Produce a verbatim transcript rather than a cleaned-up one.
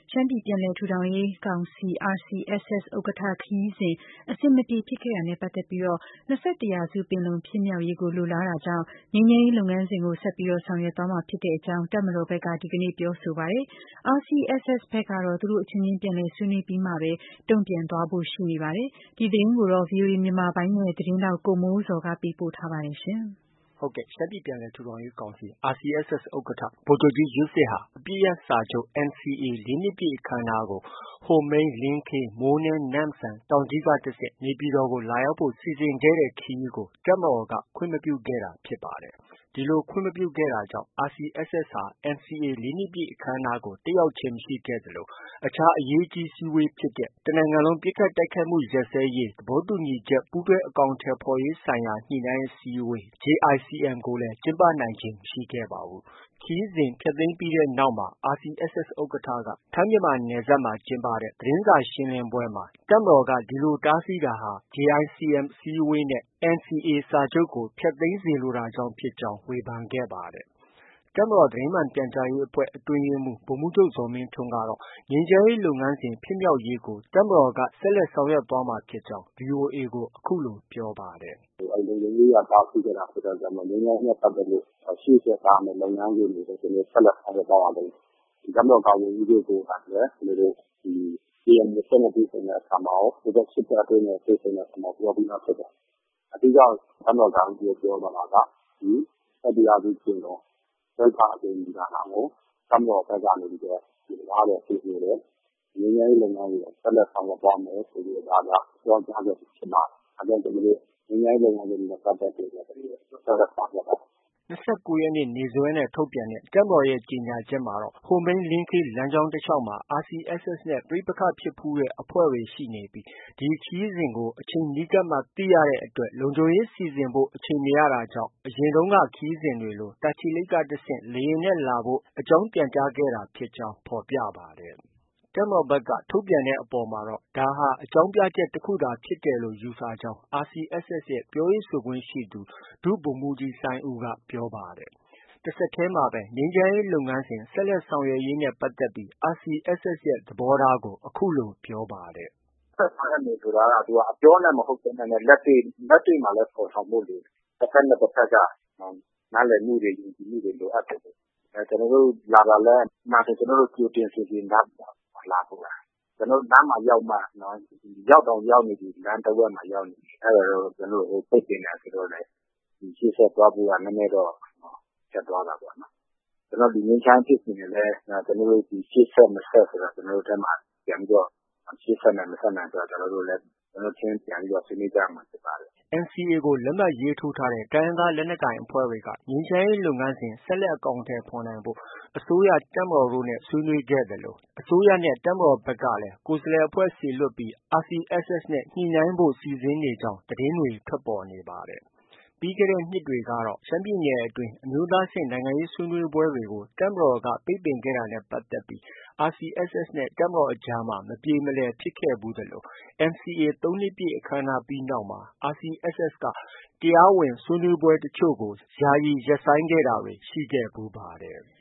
ရှမ်းပြည်ပြန်လည်ထူထောင်ရေးကောင်စီ R C S S ဥက္ကဋ္ဌခရီးစဉ်အဆင်မပြေဖြစ်ခဲ့တာနဲ့ပတ်သက်ပြီး ၂၁ရာစုပင်လုံဖြစ်မြောက်ရေးကိုလိုလားတာကြောင့် ငြိမ်းချမ်းရေးလုပ်ငန်းစဉ်ကိုဆက်ပြီးဆောင်ရွက်သွားမှာဖြစ်တဲ့အကြောင်း တပ်မတော်ဘက်ကဒီကနေ့ပြောဆိုပါတယ်။ R C S S ဘက်ကတော့ သူတို့အချင်းချင်းပြန်လည်ဆွေးနွေးပြီးမှပဲ တုံ့ပြန်သွားဖို့ရှိနေပါတယ်။ ဒီသတင်းကိုတော့ ဗွီအိုအေမြန်မာပိုင်းရဲ့သတင်းထောက် ကိုမိုးဇော်က ပေးပို့ထားပါတယ်။ဟုတ်ကဲ့ရှမ်းပြည်ပြန်လည်ထူထောင်ရေးကောင်စီ R C S S ဥက္ကဋ္ဌ ဗိုလ်ချုပ်ကြီးယွတ်စစ်ဟာ အပစ်ရပ်စာချုပ် N C A ၄နှစ်ပြည့်အခမ်းအနားကို ဟိုမိန်း-လင်းခေး-မိုးနဲ-နမ့်ဆန်-တောင်ကြီးကတဆင့် နေပြည်တော်ကို လာရောက်ဖို့ စီစဉ်ခဲ့တဲ့ခရီးကို တပ်မတော်က ခွင့်မပြုခဲ့တာဖြစ်ပါတယ်။ ဒီလိုခွင့်မပြုခဲ့တာကြောင့် R C S S ဟာ N C A ၄နှစ်ပြည့်အခမ်းအနားကို တက်ရောက်ခြင်းမရှိခဲ့သလို အခြားအရေးကြီးအစည်းအဝေးဖြစ်တဲ့ တစ်နိုင်ငံလုံးပစ်ခတ်တိုက်ခိုက်မှုရပ်စဲရေး သဘောတူညီချက် ပူးတွဲအကောင်အထည်ဖော်ရေးဆိုင်ရာ ညှိနှိုင်းအစည်းအဝေး J I C M ကိုလည်း ကျင်းပနိုင်ခြင်းမရှိခဲ့ပါဘူး။ ခရီးစဉ်ဖျက်သိမ်းပြီးနောက်မှာ R C S S ဥက္ကဋ္ဌက ထိုင်းမြန်မာနယ်စပ်မှာကျင်းပတဲ့ သတင်းစာရှင်းလင်းပွဲမှာ တပ်မတော်က ဒီလိုတားဆီးတာဟာ J I C M အစည်းအဝေးနဲ့ N C A စာချုပ်ကို ဖျက်သိမ်းစေလိုတာကြောင့်ဖြစ်ကြောင်း ဝေဖန်ခဲ့ပါတယ်။ တပ်မတော်သတင်းမှန်ပြန်ကြားရေးအဖွဲ့ အတွင်းရေးမှူး ဗိုလ်မှူးချုပ်ဇော်မင်းထွန်းကတော့ ငြိမ်းချမ်းရေးလုပ်ငန်းစဉ်ဖြစ်မြောက်ရေးကို တပ်မတော်က ဆက်လက်ဆောင်ရွက်သွားမှာဖြစ်ကြောင်း ဗွီအိုအေကို အခုလို ပြောပါတယ်။ “လုံခြုံရေးအရတားဆီးခဲ့တာဖြစ်တဲ့အတွက် ငြိမ်းချမ်းရေးနဲ့ပတ်သက်လို့ ရှေ့ဆက်သွားမယ့်လုပ်ငန်းစဉ်တွေကို ဆက်လက်ဆောင်ရွက်သွားပါလိမ့်မယ်။ တပ်မတော်ကာကွယ်ရေးဦးစီးချုပ်ကိုယ်တိုင်လည်း ကျနော်တို့ ဒီ ကေအန်ယူ အဖွဲ့နဲ့တွေ့ဆုံတဲ့အခါမှာရော ဟိုဘက် စစ်တပ်အဖွဲ့နဲ့တွေ့ဆုံတဲ့အခါမှာရော ပြောပြီးသားဖြစ်တယ်။ အဓိက တပ်မတော်ကာကွယ်ရေးဦးစီးချုပ်ပြောသွားတာက ဒီ ၂၁ရာစုပင်လုံ စတုတ္ထအကြိမ်ညီလာခံကို တပ်မတော်ဘက်ကနေပြီးတော့ နားလည်ကြိုဆိုတယ်။ ငြိမ်းချမ်းရေးလုပ်ငန်းစဉ်ကို ဆက်လက်ဆောင်ရွက်သွားမယ်ဆိုပြီးတော့ ဒါက ပြောကြားချက်ဖြစ်ပါတယ်။ ဒါကြောင့် ကျနော်တို့ ငြိမ်းချမ်းရေးလုပ်ငန်းစဉ်နဲ့ပတ်သက်ပြီးတော့ ဆက်လက်ဆောင်ရွက်သွားမယ်။” ၂၉ရက်နေ့ နေ့စွဲနဲ့ ထုတ်ပြန်တဲ့ တပ်မတော်ရဲ့ကြေညာချက်မှာတော့ ဟိုမိန်း-လင်းခေးလမ်းကြောင်းတလျှောက်မှာ R C S S နဲ့ ပဋိပက္ခဖြစ်ဖူးတဲ့အဖွဲ့တွေရှိနေပြီး ဒီခရီးစဉ်ကို အချိန်နီးကပ်မှ သိရတဲ့အတွက် လုံခြုံရေးစီစဉ်ဖို့ အချိန်မရတာကြောင့် အရင်တုန်းက ခရီးစဉ်တွေလို တာချီလိတ်ကတဆင့် လေယာဉ်နဲ့လာဖို့ အကြောင်းပြန်ကြားခဲ့တာဖြစ်ကြောင်း ဖော်ပြပါတယ်။ တပ်မတော်ဘက်က ထုတ်ပြန်တဲ့အပေါ်မှာတော့ ဒါဟာ အကြောင်းပြချက်တစ်ခုသာဖြစ်တယ်လို့ ယူဆကြောင်း R C S S ရဲ့ ပြောရေးဆိုခွင့်ရှိသူ ဒုဗိုလ်မှူးကြီးစိုင်းဦးက ပြောပါတယ်။ တဆက်တည်းမှာပဲ ငြိမ်းချမ်းရေးလုပ်ငန်းစဉ် ဆက်လက်ဆောင်ရွက်ရေးနဲ့ပတ်သက်ပြီး R C S S ရဲ့ သဘောထားကို အခုလို ပြောပါတယ်။ “ဆက်ဆောင်ရွက်မယ်ဆိုတာက သူက အပြောနဲ့ မဟုတ်ဘဲနဲ့ လက်တွေ့မှာလည်း ဖော်ဆောင်ဖို့လိုတယ်။ တစ်ဘက်နဲ့ တစ်ဘက်က နားလည်မှုတွေ ယုံကြည်မှုတွေ လိုအပ်တယ်။ ကျနော်တို့လာတာလည်း အမှန်ဆို ကျနော်တို့ ကြိုတင်စီစဉ်ထားပြီးသား လာဖို့ရာ။ ကျနော်တို့လမ်းမှာရောက်မှ ရောက်တောင်ရောက်နေပြီ လမ်းတဝက်မှာရောက်နေပြီ အဲဒါတော့ ကျနော်တို့ ပိတ်ပင်တယ်ဆိုတော့လည်း ရှေ့ဆက်သွားဖို့က နည်းနည်းတော့ ခက်သွားတာပေါ့နော်။ ကျနော်တို့ ဒီငြိမ်းချမ်းရေးဖြစ်စဉ်တွေလည်း ကျနော်တို့ ရှေ့ဆက် မဆက်ဆိုတာ ကျနော်တို့ထဲမှာ ပြန်ပြီးတော့ ရှေ့ဆက်နိုင်၊ မဆက်နိုင်ဆိုတာ ကျနော်တို့လည်း ကျနော်တို့ချင်း ပြန်ပြီးတော့ ဆွေးနွေးကြရမှာဖြစ်ပါတယ်။ ” N C A ကို လက်မှတ်ရေးထိုးထားတဲ့ တိုင်းရင်းသားလက်နက်ကိုင်အဖွဲ့တွေက ငြိမ်းချမ်းရေးလုပ်ငန်းစဉ် ဆက်လက်အကောင်အထည်ဖော်နိုင်ဖို့ အစိုးရ၊ တပ်မတော်တို့နဲ့ ဆွေးနွေးခဲ့သလို အစိုးရနဲ့ တပ်မတော်ဘက်ကလည်း ကိုယ်စားလှယ်အဖွဲ့စေလွှတ်ပြီး R C S S နဲ့ ညှိနှိုင်းဖို့ စီစဉ်နေကြောင်း သတင်းတွေ ထွက်ပေါ်နေပါတယ်။ ပြီးခဲ့တဲ့နှစ်တွေကတော့ ရှမ်းပြည်နယ်အတွင်း အမျိုးသားအဆင့်နိုင်ငံရေးဆွေးနွေးပွဲတွေကို တပ်မတော်က ပိတ်ပင်ခဲ့တာနဲ့ပတ်သက်ပြီး R C S S နဲ့ တပ်မတော်အကြားမှာ မပြေမလည်ဖြစ်ခဲ့ဖူးသလို N C A ၃နှစ်ပြည့်အခမ်းအနားပြီးနောက်မှာ R C S S က တရားဝင်ဆွေးနွေးပွဲတချို့ကို ယာယီရပ်ဆိုင်းခဲ့တာတွေ ရှိခဲ့ဖူးပါတယ်။